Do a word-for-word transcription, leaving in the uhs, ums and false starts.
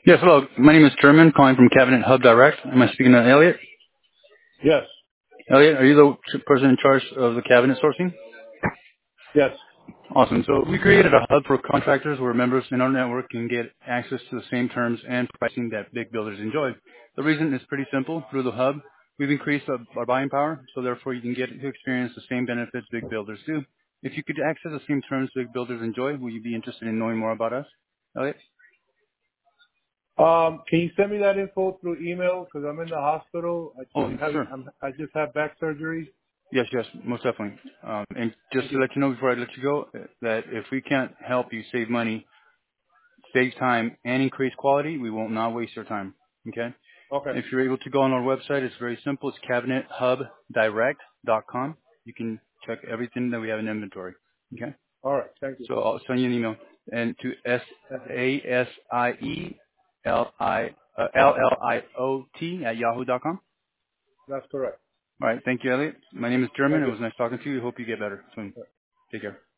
Yes, hello. My name is German, calling from Cabinet Hub Direct. Am I speaking to Elliot? Yes. Elliot, are you the person in charge of the cabinet sourcing? Yes. Awesome. So we created a hub for contractors where members in our network can get access to the same terms and pricing that big builders enjoy. The reason is pretty simple. Through the hub, we've increased our our buying power, so therefore you can get to experience the same benefits big builders do. If you could access the same terms big builders enjoy, would you be interested in knowing more about us, Elliot? Um, can you send me that info through email? Because I'm in the hospital. I, Oh, I'm having. sure. I'm, I just had back surgery. Yes, yes, most definitely. Um, and just Thank to you. let you know before I let you go, uh, that if we can't help you save money, save time, and increase quality, we will not waste your time. Okay? Okay. If you're able to go on our website, it's very simple. It's cabinet hub direct dot com. You can check everything that we have in inventory. Okay? All right. Thank you. So I'll send you an email and to S A S I E L I uh, L L I O T at yahoo dot com. That's correct. All right. Thank you, Elliot. My name is German. Thank It you. was nice talking to you. Hope you get better soon. Take care.